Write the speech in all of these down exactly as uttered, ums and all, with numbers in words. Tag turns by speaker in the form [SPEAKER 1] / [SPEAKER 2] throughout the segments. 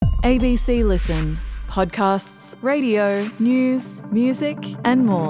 [SPEAKER 1] A B C Listen. Podcasts, radio, news, music and more.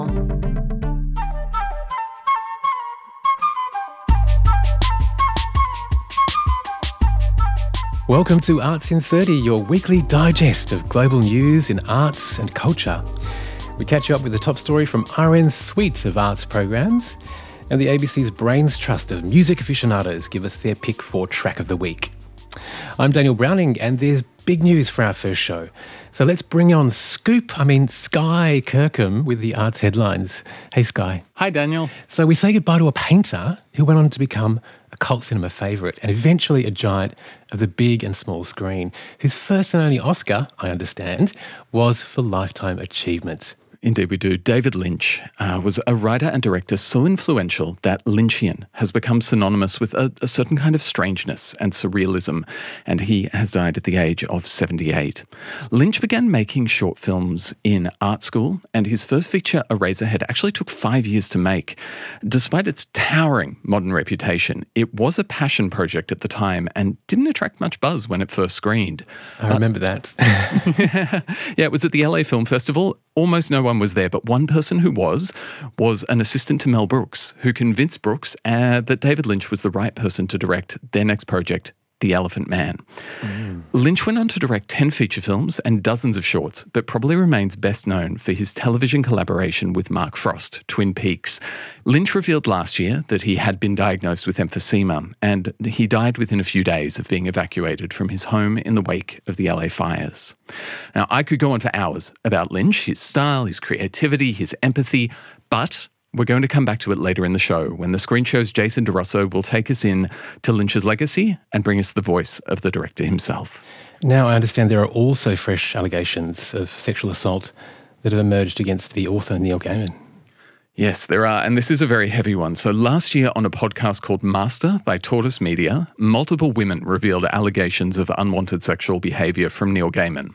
[SPEAKER 2] Welcome to Arts in thirty, your weekly digest of global news in arts and culture. We catch you up with the top story from R N's suite of arts programs, and the A B C's Brains Trust of music aficionados give us their pick for track of the week. I'm Daniel Browning, and there's big news for our first show. So let's bring on Scoop, I mean Sky Kirkham with the arts headlines. Hey Sky.
[SPEAKER 3] Hi Daniel.
[SPEAKER 2] So we say goodbye to a painter who went on to become a cult cinema favourite and eventually a giant of the big and small screen, whose first and only Oscar, I understand, was for Lifetime Achievement.
[SPEAKER 3] Indeed we do. David Lynch uh, was a writer and director so influential that Lynchian has become synonymous with a, a certain kind of strangeness and surrealism, and he has died at the age of seventy-eight. Lynch began making short films in art school, and his first feature, Eraserhead, actually took five years to make. Despite its towering modern reputation, it was a passion project at the time and didn't attract much buzz when it first screened.
[SPEAKER 2] I remember uh,
[SPEAKER 3] that. Yeah, it was at the L A Film Festival. Almost no one was there, but one person who was, was an assistant to Mel Brooks, who convinced Brooks uh, that David Lynch was the right person to direct their next project, The Elephant Man. Mm. Lynch went on to direct ten feature films and dozens of shorts, but probably remains best known for his television collaboration with Mark Frost, Twin Peaks. Lynch revealed last year that he had been diagnosed with emphysema, and he died within a few days of being evacuated from his home in the wake of the L A fires. Now, I could go on for hours about Lynch, his style, his creativity, his empathy, but we're going to come back to it later in the show when the Screen Show's Jason DeRosso will take us in to Lynch's legacy and bring us the voice of the director himself.
[SPEAKER 2] Now, I understand there are also fresh allegations of sexual assault that have emerged against the author Neil Gaiman.
[SPEAKER 3] Yes, there are, and this is a very heavy one. So last year on a podcast called Master by Tortoise Media, multiple women revealed allegations of unwanted sexual behaviour from Neil Gaiman.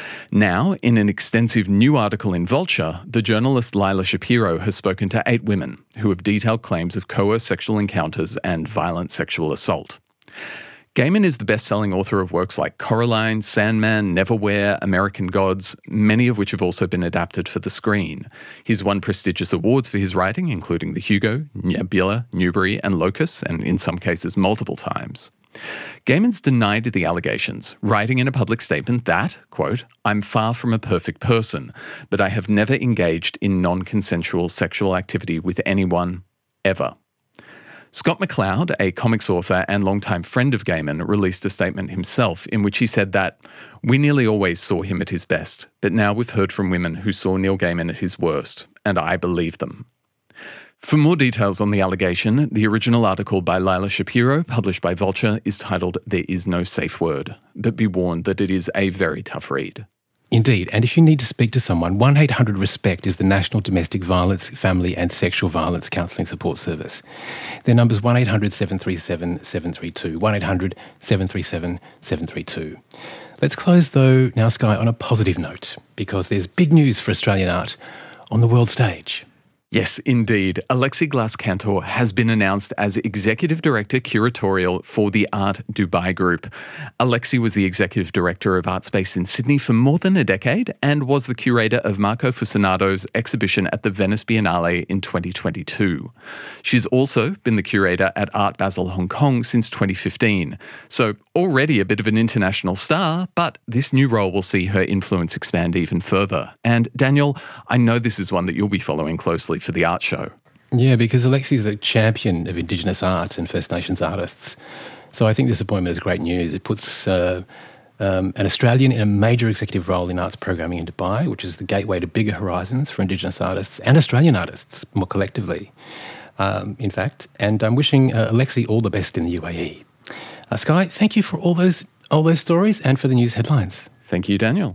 [SPEAKER 3] Now, in an extensive new article in Vulture, the journalist Lila Shapiro has spoken to eight women who have detailed claims of coerced sexual encounters and violent sexual assault. Gaiman is the best-selling author of works like Coraline, Sandman, Neverwhere, American Gods, many of which have also been adapted for the screen. He's won prestigious awards for his writing, including the Hugo, Nebula, Newbery and Locus, and in some cases multiple times. Gaiman's denied the allegations, writing in a public statement that, quote, "I'm far from a perfect person, but I have never engaged in non-consensual sexual activity with anyone, ever." Scott McCloud, a comics author and longtime friend of Gaiman, released a statement himself in which he said that, "We nearly always saw him at his best, but now we've heard from women who saw Neil Gaiman at his worst, and I believe them." For more details on the allegation, the original article by Lila Shapiro, published by Vulture, is titled "There is no safe word," but be warned that it is a very tough read.
[SPEAKER 2] Indeed, and if you need to speak to someone, one eight hundred RESPECT is the National Domestic Violence, Family and Sexual Violence Counselling Support Service. Their number is one eight hundred seven three seven seven three two, one eight hundred seven three seven seven three two. Let's close, though, now, Sky, on a positive note, because there's big news for Australian art on the world stage.
[SPEAKER 3] Yes, indeed. Alexi Glass-Cantor has been announced as Executive Director Curatorial for the Art Dubai Group. Alexi was the Executive Director of Artspace in Sydney for more than a decade and was the curator of Marco Fusinado's exhibition at the Venice Biennale in twenty twenty-two. She's also been the curator at Art Basel Hong Kong since twenty fifteen. So already a bit of an international star, but this new role will see her influence expand even further. And Daniel, I know this is one that you'll be following closely for the art show.
[SPEAKER 2] Yeah, because Alexi is a champion of Indigenous arts and First Nations artists. So I think this appointment is great news. It puts uh, um, an Australian in a major executive role in arts programming in Dubai, which is the gateway to bigger horizons for Indigenous artists and Australian artists more collectively, um, in fact. And I'm wishing uh, Alexi all the best in the U A E. Uh, Sky, thank you for all those, all those stories and for the news headlines.
[SPEAKER 3] Thank you, Daniel.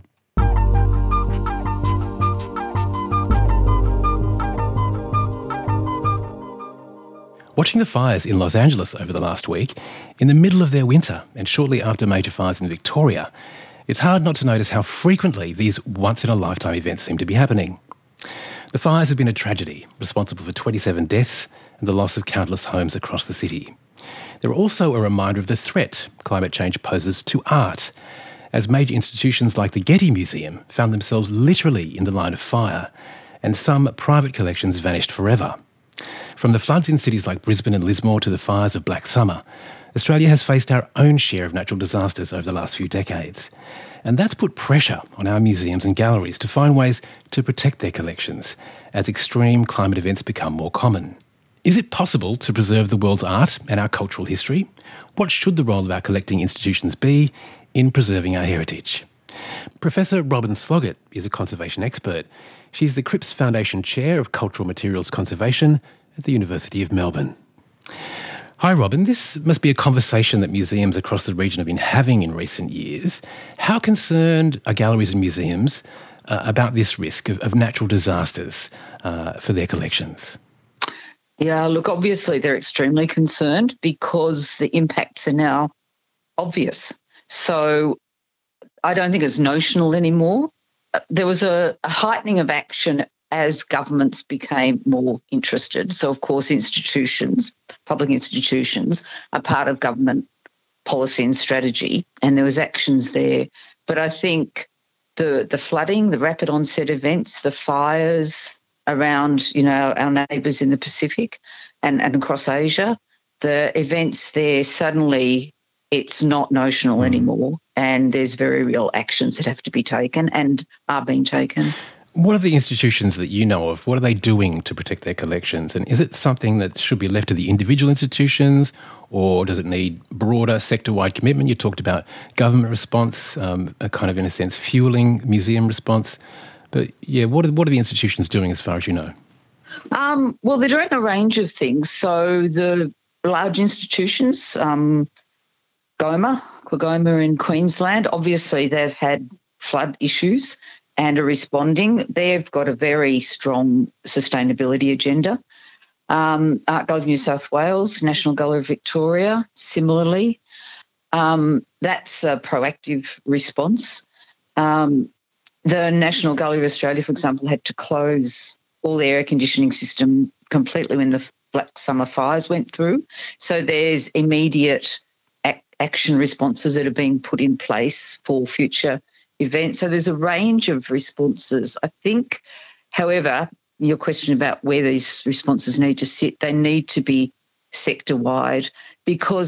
[SPEAKER 2] Watching the fires in Los Angeles over the last week, in the middle of their winter and shortly after major fires in Victoria, it's hard not to notice how frequently these once-in-a-lifetime events seem to be happening. The fires have been a tragedy, responsible for twenty-seven deaths and the loss of countless homes across the city. They're also a reminder of the threat climate change poses to art as major institutions like the Getty Museum found themselves literally in the line of fire, and some private collections vanished forever. From the floods in cities like Brisbane and Lismore to the fires of Black Summer, Australia has faced our own share of natural disasters over the last few decades. And that's put pressure on our museums and galleries to find ways to protect their collections as extreme climate events become more common. Is it possible to preserve the world's art and our cultural history? What should the role of our collecting institutions be in preserving our heritage? Professor Robyn Sloggett is a conservation expert. She's the Cripps Foundation Chair of Cultural Materials Conservation at the University of Melbourne. Hi Robyn, this must be a conversation that museums across the region have been having in recent years. How concerned are galleries and museums uh, about this risk of, of natural disasters uh, for their collections?
[SPEAKER 4] Yeah, look, obviously they're extremely concerned because the impacts are now obvious. So I don't think it's notional anymore. There was a, a heightening of action as governments became more interested. So, of course, institutions, public institutions, are part of government policy and strategy, and there was actions there. But I think the the flooding, the rapid onset events, the fires around, you know, our neighbours in the Pacific and, and across Asia, the events there, suddenly it's not notional mm. anymore, and there's very real actions that have to be taken and are being taken.
[SPEAKER 2] What are the institutions that you know of? What are they doing to protect their collections? And is it something that should be left to the individual institutions, or does it need broader sector-wide commitment? You talked about government response, um, a kind of, in a sense, fuelling museum response. But, yeah, what are, what are the institutions doing as far as you know?
[SPEAKER 4] Um, well, they're doing a range of things. So the large institutions, um, Goma, Quagoma in Queensland, obviously they've had flood issues and are responding. They've got a very strong sustainability agenda. Um, Art Gallery of New South Wales, National Gallery of Victoria, similarly. Um, that's a proactive response. Um, the National Gallery of Australia, for example, had to close all the air conditioning system completely when the Black Summer fires went through. So there's immediate ac- action responses that are being put in place for future events. So there's a range of responses. I think, however, your question about where these responses need to sit, they need to be sector-wide because,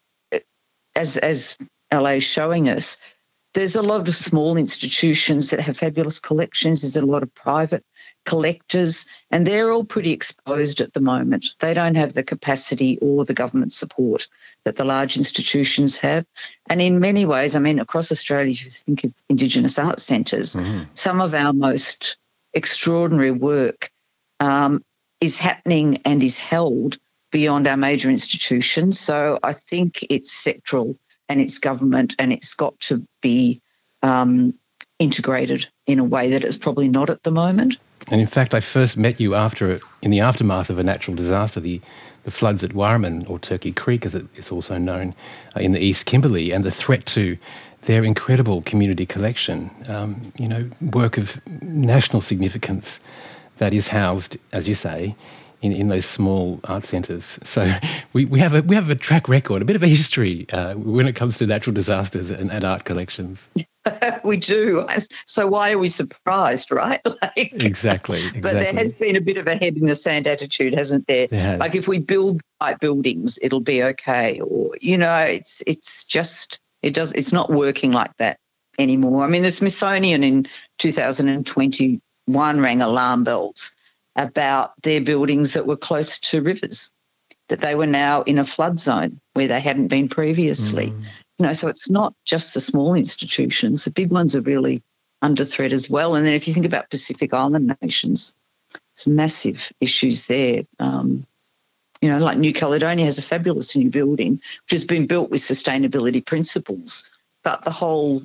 [SPEAKER 4] as, as L A is showing us, there's a lot of small institutions that have fabulous collections. There's a lot of private collectors, and they're all pretty exposed at the moment. They don't have the capacity or the government support that the large institutions have. And in many ways, I mean, across Australia, if you think of Indigenous art centres, mm-hmm. some of our most extraordinary work um, is happening and is held beyond our major institutions. So I think it's sectoral and it's government, and it's got to be um, integrated in a way that it's probably not at the moment.
[SPEAKER 2] And in fact, I first met you after, in the aftermath of a natural disaster, the, the floods at Warraman, or Turkey Creek as it's also known, uh, in the East Kimberley, and the threat to their incredible community collection, um, you know, work of national significance that is housed, as you say, in, in those small art centres. So we, we have a we have a track record, a bit of a history uh, when it comes to natural disasters and, and art collections.
[SPEAKER 4] We do. So why are we surprised, right? Like,
[SPEAKER 2] exactly, exactly.
[SPEAKER 4] But there has been a bit of a head in the sand attitude, hasn't there?
[SPEAKER 2] there
[SPEAKER 4] like if we build right buildings, it'll be okay. Or, you know, it's it's just, it does, it's not working like that anymore. I mean, the Smithsonian in two thousand twenty-one rang alarm bells about their buildings that were close to rivers, that they were now in a flood zone where they hadn't been previously. Mm. You know, so it's not just the small institutions. The big ones are really under threat as well. And then if you think about Pacific Island nations, there's massive issues there. Um, you know, like New Caledonia has a fabulous new building which has been built with sustainability principles, but the whole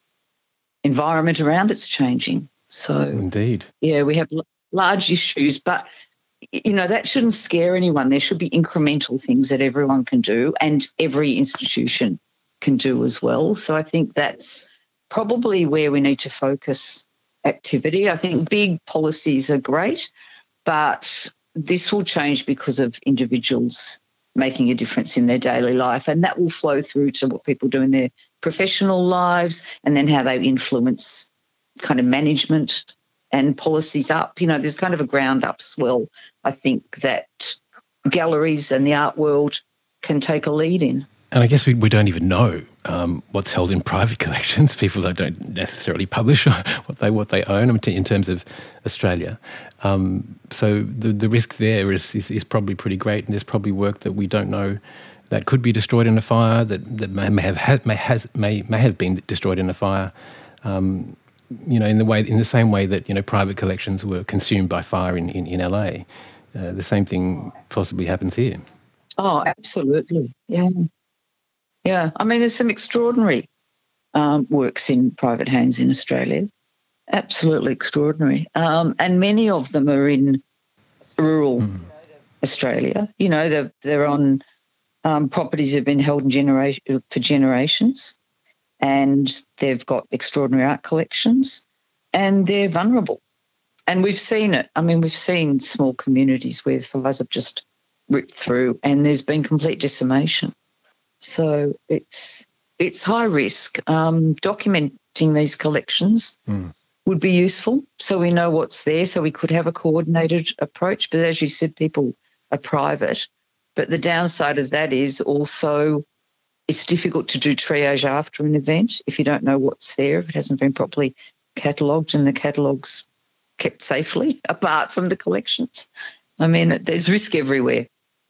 [SPEAKER 4] environment around it's changing. So,
[SPEAKER 2] indeed,
[SPEAKER 4] yeah, we have l- large issues, but you know, that shouldn't scare anyone. There should be incremental things that everyone can do and every institution can do as well. So I think that's probably where we need to focus activity. I think big policies are great, but this will change because of individuals making a difference in their daily life, and that will flow through to what people do in their professional lives, and then how they influence kind of management and policies up. You know, there's kind of a ground-up swell, I think, that galleries and the art world can take a lead in.
[SPEAKER 2] And I guess we, we don't even know um, what's held in private collections. People don't necessarily publish what they what they own in terms of Australia. Um, so the the risk there is, is is probably pretty great, and there's probably work that we don't know that could be destroyed in a fire, that, that may, may have had, may has may may have been destroyed in a fire. Um, you know, in the way in the same way that you know private collections were consumed by fire in in, in L A. Uh, the same thing possibly happens here.
[SPEAKER 4] Oh, absolutely. Yeah. Yeah. I mean, there's some extraordinary um, works in private hands in Australia. Absolutely extraordinary. Um, and many of them are in rural mm. Australia. You know, they're, they're on um, properties that have been held in generation, for generations, and they've got extraordinary art collections, and they're vulnerable. And we've seen it. I mean, we've seen small communities where fires have just ripped through and there's been complete decimation. So it's it's high risk. Um, documenting these collections mm. would be useful so we know what's there, so we could have a coordinated approach. But as you said, people are private. But the downside of that is also it's difficult to do triage after an event if you don't know what's there, if it hasn't been properly catalogued and the catalogue's kept safely apart from the collections. I mean, there's risk everywhere.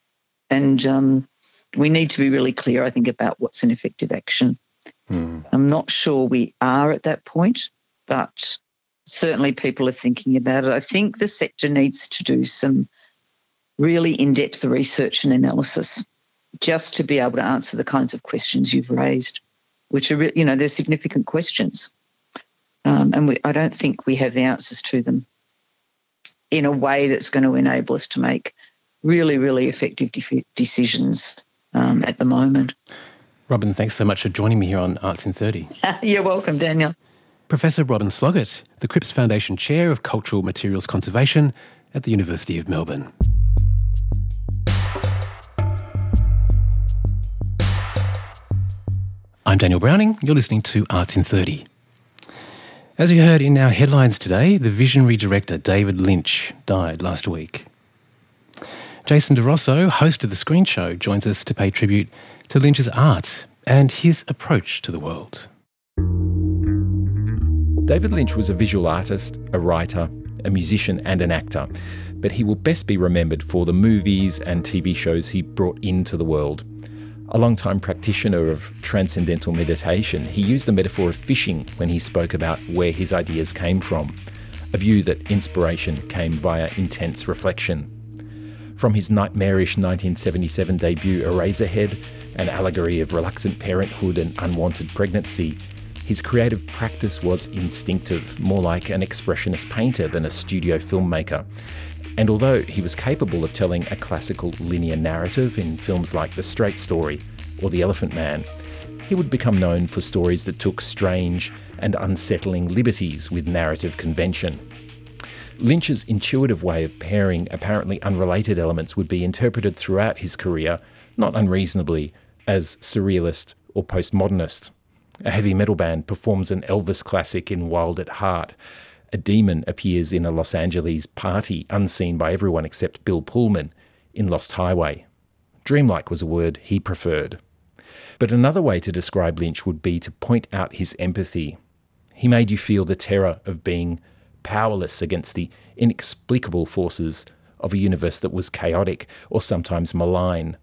[SPEAKER 4] And um, we need to be really clear, I think, about what's an effective action. Mm. I'm not sure we are at that point, but certainly people are thinking about it. I think the sector needs to do some really in-depth research and analysis just to be able to answer the kinds of questions you've raised, which are, you know, they're significant questions. Um, and we, I don't think we have the answers to them in a way that's going to enable us to make really, really effective de- decisions um, at the moment.
[SPEAKER 2] Robyn, thanks so much for joining me here on Arts in thirty.
[SPEAKER 4] You're welcome, Daniel.
[SPEAKER 2] Professor Robyn Sloggett, the Cripps Foundation Chair of Cultural Materials Conservation at the University of Melbourne. I'm Daniel Browning. You're listening to Arts in thirty. As you heard in our headlines today, the visionary director David Lynch died last week. Jason DeRosso, host of The Screen Show, joins us to pay tribute to Lynch's art and his approach to the world.
[SPEAKER 5] David Lynch was a visual artist, a writer, a musician and an actor, but he will best be remembered for the movies and T V shows he brought into the world. A long-time practitioner of transcendental meditation, he used the metaphor of fishing when he spoke about where his ideas came from, a view that inspiration came via intense reflection. From his nightmarish nineteen seventy-seven debut Eraserhead, an allegory of reluctant parenthood and unwanted pregnancy, his creative practice was instinctive, more like an expressionist painter than a studio filmmaker. And although he was capable of telling a classical linear narrative in films like The Straight Story or The Elephant Man, he would become known for stories that took strange and unsettling liberties with narrative convention. Lynch's intuitive way of pairing apparently unrelated elements would be interpreted throughout his career, not unreasonably, as surrealist or postmodernist. A heavy metal band performs an Elvis classic in Wild at Heart. A demon appears in a Los Angeles party unseen by everyone except Bill Pullman in Lost Highway. Dreamlike was a word he preferred. But another way to describe Lynch would be to point out his empathy. He made you feel the terror of being powerless against the inexplicable forces of a universe that was chaotic or sometimes malign.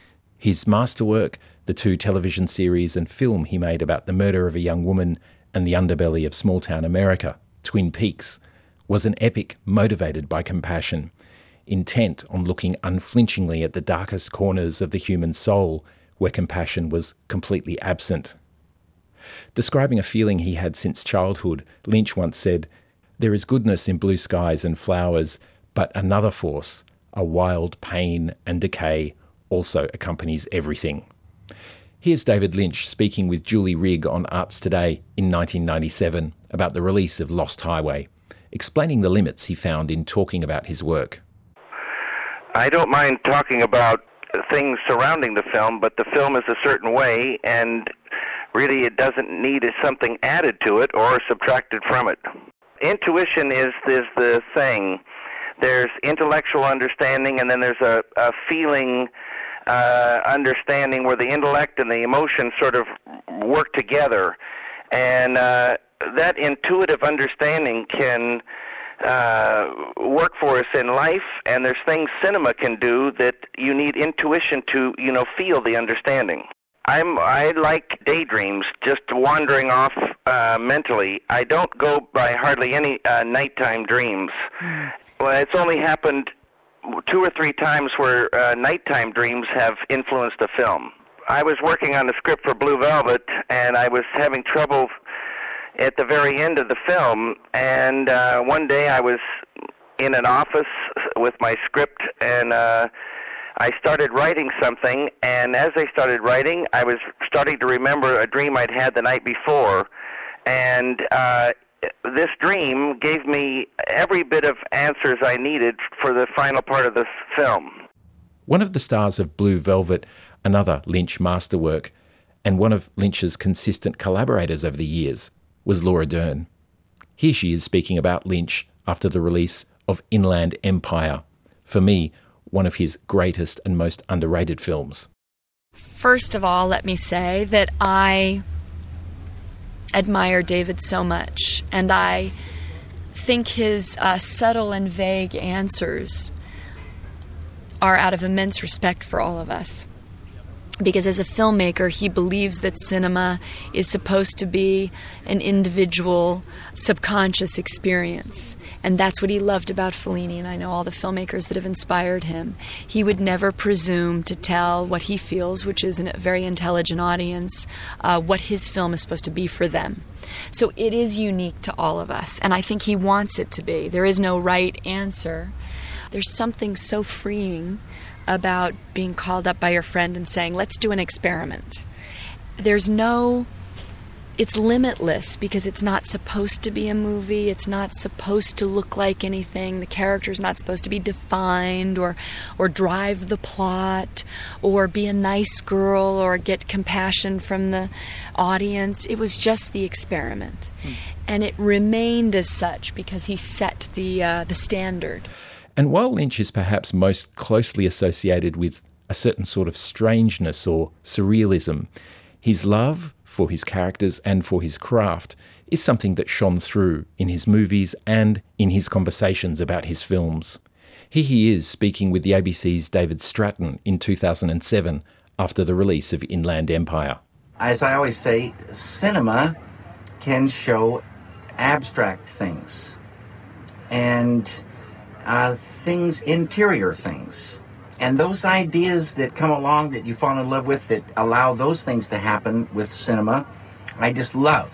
[SPEAKER 5] His masterwork, the two television series and film he made about the murder of a young woman and the underbelly of small-town America, Twin Peaks, was an epic motivated by compassion, intent on looking unflinchingly at the darkest corners of the human soul where compassion was completely absent. Describing a feeling he had since childhood, Lynch once said, "There is goodness in blue skies and flowers, but another force, a wild pain and decay, also accompanies everything." Here's David Lynch speaking with Julie Rigg on Arts Today in nineteen ninety-seven about the release of Lost Highway, explaining the limits he found in talking about his work.
[SPEAKER 6] I don't mind talking about things surrounding the film, but the film is a certain way, and really it doesn't need something added to it or subtracted from it. Intuition is, is the thing. There's intellectual understanding, and then there's a, a feeling uh, understanding where the intellect and the emotion sort of work together. And uh, that intuitive understanding can uh, work for us in life, and there's things cinema can do that you need intuition to, you know, feel the understanding. I'm, I like daydreams, just wandering off uh, mentally. I don't go by hardly any uh, nighttime dreams. Mm. Well, it's only happened two or three times where uh, nighttime dreams have influenced a film. I was working on a script for Blue Velvet, and I was having trouble at the very end of the film, and uh, one day I was in an office with my script, and uh, I started writing something, and as I started writing, I was starting to remember a dream I'd had the night before, and uh, this dream gave me every bit of answers I needed for the final part of this film.
[SPEAKER 5] One of the stars of Blue Velvet, another Lynch masterwork, and one of Lynch's consistent collaborators over the years, was Laura Dern. Here she is speaking about Lynch after the release of Inland Empire, for me, one of his greatest and most underrated films.
[SPEAKER 7] First of all, let me say that I admire David so much, and I think his uh, subtle and vague answers are out of immense respect for all of us. Because as a filmmaker, he believes that cinema is supposed to be an individual, subconscious experience. And that's what he loved about Fellini, and I know all the filmmakers that have inspired him. He would never presume to tell what he feels, which is a very intelligent audience, uh, what his film is supposed to be for them. So it is unique to all of us, and I think he wants it to be. There is no right answer. There's something so freeing about being called up by your friend and saying, let's do an experiment. There's no, it's limitless because it's not supposed to be a movie. It's not supposed to look like anything. The character's not supposed to be defined or or drive the plot or be a nice girl or get compassion from the audience. It was just the experiment. Mm. And it remained as such because he set the uh, the standard.
[SPEAKER 5] And while Lynch is perhaps most closely associated with a certain sort of strangeness or surrealism, his love for his characters and for his craft is something that shone through in his movies and in his conversations about his films. Here he is speaking with the A B C's David Stratton in two thousand seven after the release of Inland Empire.
[SPEAKER 8] As I always say, cinema can show abstract things and Uh, things, interior things. And those ideas that come along that you fall in love with that allow those things to happen with cinema, I just love.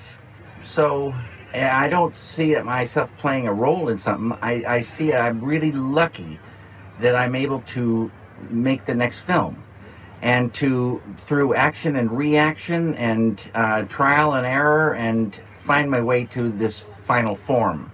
[SPEAKER 8] So I don't see it myself playing a role in something. I, I see it, I'm really lucky that I'm able to make the next film. And to, through action and reaction and uh, trial and error, and find my way to this final form.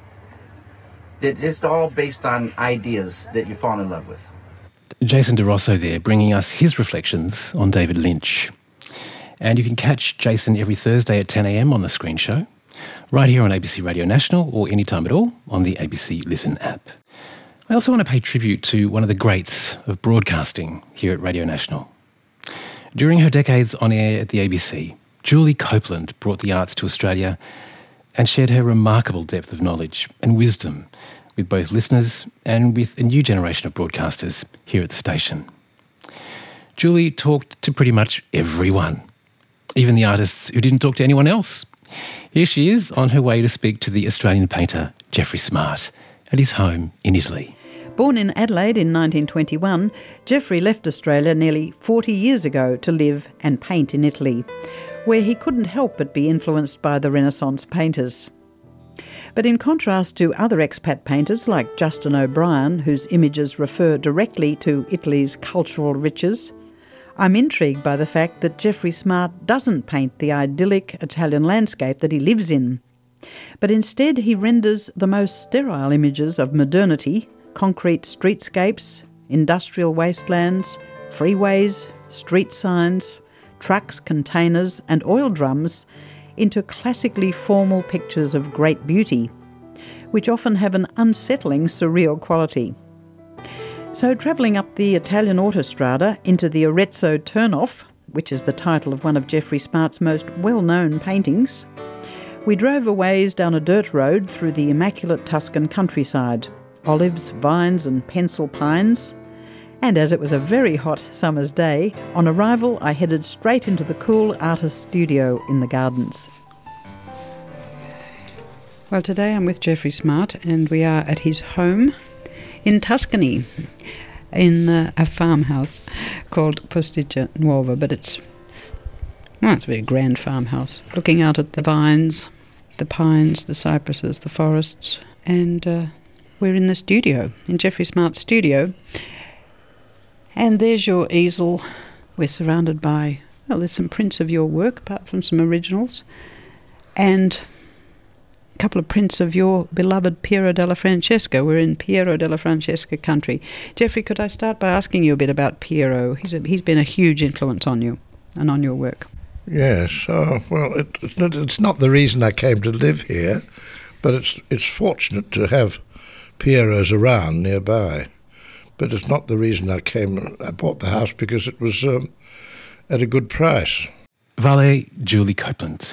[SPEAKER 8] It's all based on ideas that you fall in love with.
[SPEAKER 2] Jason DeRosso there, bringing us his reflections on David Lynch. And you can catch Jason every Thursday at ten a.m. on The Screen Show, right here on A B C Radio National or anytime at all on the A B C Listen app. I also want to pay tribute to one of the greats of broadcasting here at Radio National. During her decades on air at the A B C, Julie Copeland brought the arts to Australia and shared her remarkable depth of knowledge and wisdom with both listeners and with a new generation of broadcasters here at the station. Julie talked to pretty much everyone, even the artists who didn't talk to anyone else. Here she is on her way to speak to the Australian painter Geoffrey Smart at his home in Italy.
[SPEAKER 9] Born in Adelaide in nineteen twenty-one, Geoffrey left Australia nearly forty years ago to live and paint in Italy, where he couldn't help but be influenced by the Renaissance painters. But in contrast to other expat painters like Justin O'Brien, whose images refer directly to Italy's cultural riches, I'm intrigued by the fact that Geoffrey Smart doesn't paint the idyllic Italian landscape that he lives in, but instead he renders the most sterile images of modernity, concrete streetscapes, industrial wastelands, freeways, street signs, trucks, containers and oil drums into classically formal pictures of great beauty, which often have an unsettling surreal quality. So travelling up the Italian autostrada into the Arezzo Turnoff, which is the title of one of Jeffrey Smart's most well-known paintings, we drove a ways down a dirt road through the immaculate Tuscan countryside, olives, vines and pencil pines. And as it was a very hot summer's day, on arrival I headed straight into the cool artist studio in the gardens. Well, today I'm with Jeffrey Smart and we are at his home in Tuscany, in uh, a farmhouse called Posticcia Nuova, but it's, well, it's a very grand farmhouse, looking out at the vines, the pines, the cypresses, the forests, and uh, we're in the studio, in Jeffrey Smart's studio. And there's your easel. We're surrounded by, well, there's some prints of your work, apart from some originals, and a couple of prints of your beloved Piero della Francesca. We're in Piero della Francesca country. Jeffrey, could I start by asking you a bit about Piero? He's, a, he's been a huge influence on you and on your work.
[SPEAKER 10] Yes, uh, well, it, it's, not, it's not the reason I came to live here, but it's it's fortunate to have Pieros around nearby. But it's not the reason I came. I bought the house because it was um, at a good price.
[SPEAKER 2] Vale Julie Copeland.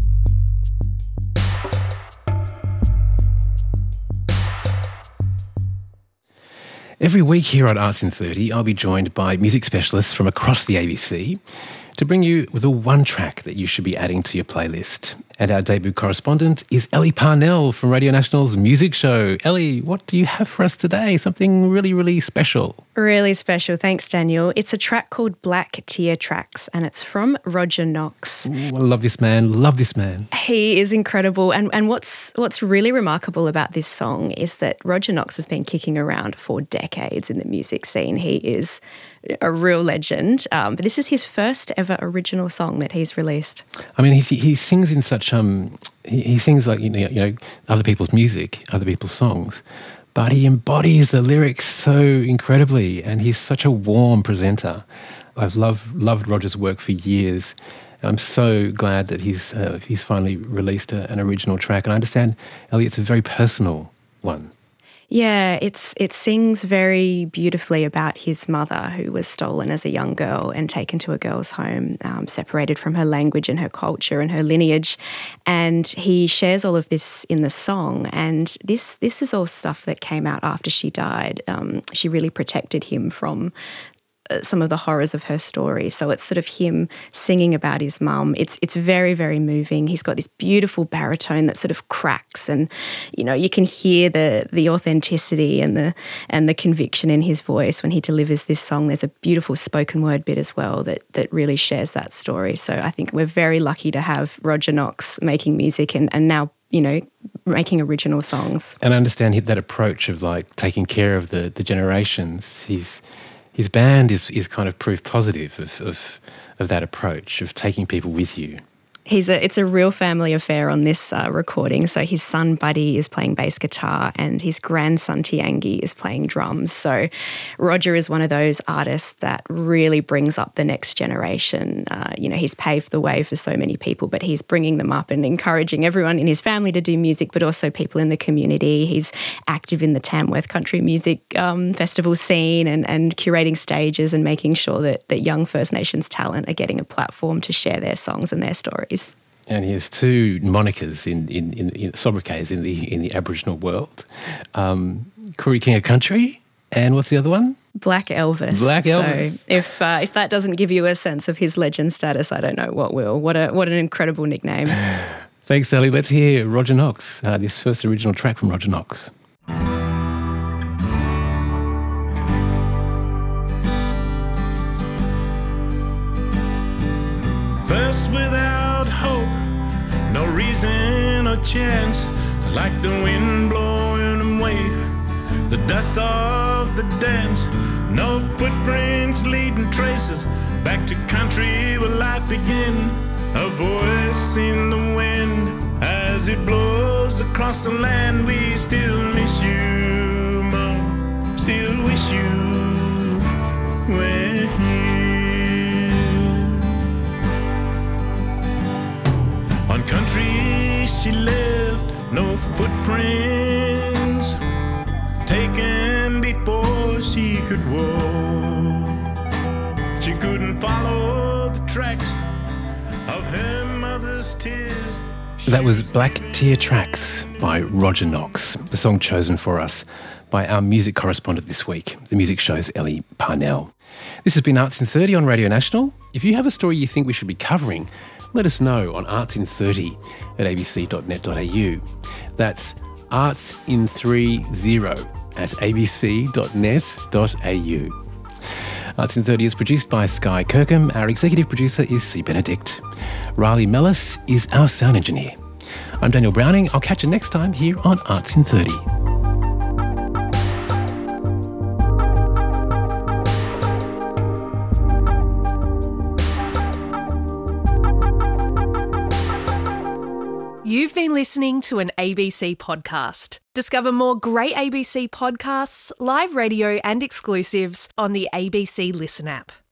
[SPEAKER 2] Every week here on Arts in thirty, I'll be joined by music specialists from across the A B C to bring you the one track that you should be adding to your playlist. And our debut correspondent is Ellie Parnell from Radio National's Music Show. Ellie, what do you have for us today? Something really, really special.
[SPEAKER 11] Really special. Thanks, Daniel. It's a track called Black Tear Tracks, and it's from Roger Knox.
[SPEAKER 2] Ooh, I love this man. Love this man.
[SPEAKER 11] He is incredible. And and what's what's really remarkable about this song is that Roger Knox has been kicking around for decades in the music scene. He is a real legend. Um, but this is his first ever original song that he's released.
[SPEAKER 2] I mean, he he sings in such um he, he sings like you know you know other people's music, other people's songs, but he embodies the lyrics so incredibly, and he's such a warm presenter. I've loved loved Roger's work for years. I'm so glad that he's uh, he's finally released a, an original track, and I understand, Ellie, it's a very personal one.
[SPEAKER 11] Yeah, it's it sings very beautifully about his mother, who was stolen as a young girl and taken to a girl's home, um, separated from her language and her culture and her lineage. And he shares all of this in the song. And this this is all stuff that came out after she died. Um, she really protected him from some of the horrors of her story. So it's sort of him singing about his mum. It's it's very, very moving. He's got this beautiful baritone that sort of cracks, and you know, you can hear the the authenticity and the and the conviction in his voice when he delivers this song. There's a beautiful spoken word bit as well that that really shares that story. So I think we're very lucky to have Roger Knox making music and, and now, you know, making original songs.
[SPEAKER 2] And I understand that approach of like taking care of the the generations. He's His band is, is kind of proof positive of, of of that approach, of taking people with you.
[SPEAKER 11] He's a, it's a real family affair on this uh, recording. So his son Buddy is playing bass guitar and his grandson Tiangi is playing drums. So Roger is one of those artists that really brings up the next generation. Uh, you know, he's paved the way for so many people, but he's bringing them up and encouraging everyone in his family to do music, but also people in the community. He's active in the Tamworth Country Music um, Festival scene and, and curating stages and making sure that, that young First Nations talent are getting a platform to share their songs and their stories.
[SPEAKER 2] And he has two monikers in, in, in, in sobriquets in the in the Aboriginal world. Um, Koori King of Country, and what's the other one?
[SPEAKER 11] Black Elvis.
[SPEAKER 2] Black Elvis.
[SPEAKER 11] So if uh, if that doesn't give you a sense of his legend status, I don't know what will. What a what an incredible nickname.
[SPEAKER 2] Thanks, Sally. Let's hear Roger Knox, uh, this first original track from Roger Knox.
[SPEAKER 12] First without hope, no reason or chance, like the wind blowing away the dust of the dance. No footprints leading traces back to country where life began. A voice in the wind as it blows across the land. We still miss you, Mom, still wish you were here. On country she lived, no footprints taken before she could walk. She couldn't follow the tracks of her mother's tears.
[SPEAKER 2] That was Black Tear Tracks by Roger Knox, the song chosen for us by our music correspondent this week, the music show's Ellie Parnell. This has been Arts in thirty on Radio National. If you have a story you think we should be covering, let us know on arts in thirty at a b c dot net dot a u. That's arts in thirty at a b c dot net dot a u. Arts in thirty is produced by Sky Kirkham. Our executive producer is C. Benedict. Riley Mellis is our sound engineer. I'm Daniel Browning. I'll catch you next time here on Arts in thirty.
[SPEAKER 13] You've been listening to an A B C podcast. Discover more great A B C podcasts, live radio and exclusives on the A B C Listen app.